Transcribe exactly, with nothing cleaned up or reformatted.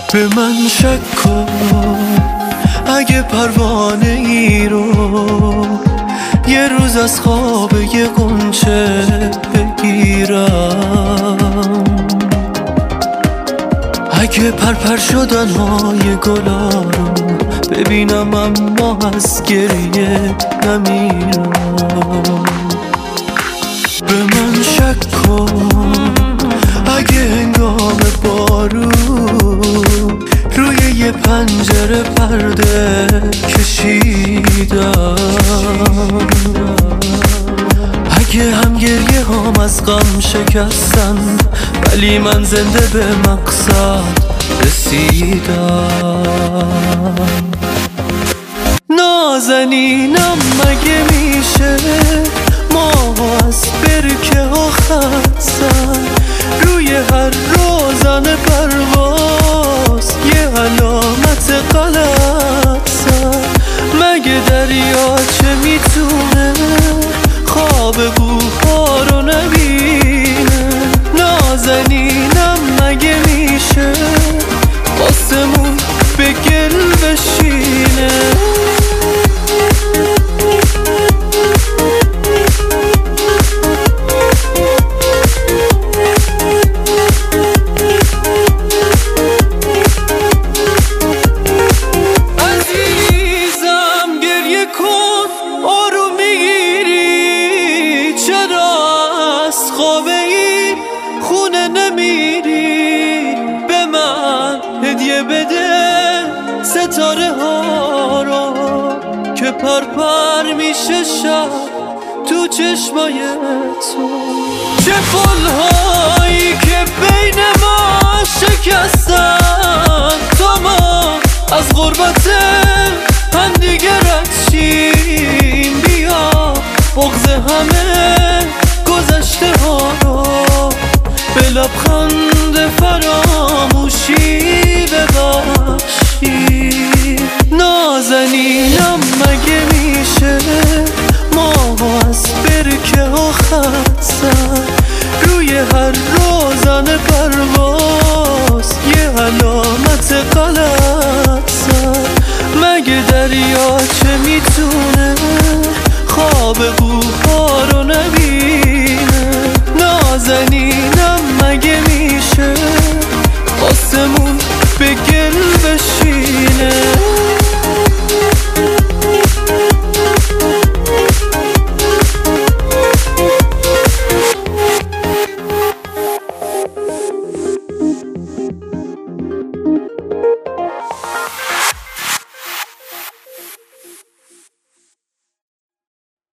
به من شک کن اگه پروانه ای رو یه روز از خواب یه غنچه بگیرم، اگه پرپر شدن های گلا رو ببینم اما از گریه نمیرم. به من شک کن اگه هنگام بارون روی یه پنجره پرده کشیدم، اگه هم گریه هم از غم شکستن ولی من زنده به مقصد رسیدم. نازنینم مگه میشه ما از برکه ها خستن روی هر روزن پرواز یه علامت غلط سن؟ مگه دریا چه میتونه خواب بوها رو نبینه؟ نازنینم مگه میشه آسمون به گل بشینه؟ خونه نمیری به من هدیه بده ستاره ها رو که پرپر میشه شب تو چشمای تو. چه پلهایی که بین ما شکستن تا ما از غربت هم دیگه رد شیم. بیا بغض همه گذشته ها رو به لبخند فراموشی ببخشی. نازنینم مگه میشه ما از برکه ها خستن روی هر روزن پرواز یه علامت غلط سن؟ مگه دریا چه میتونه خواب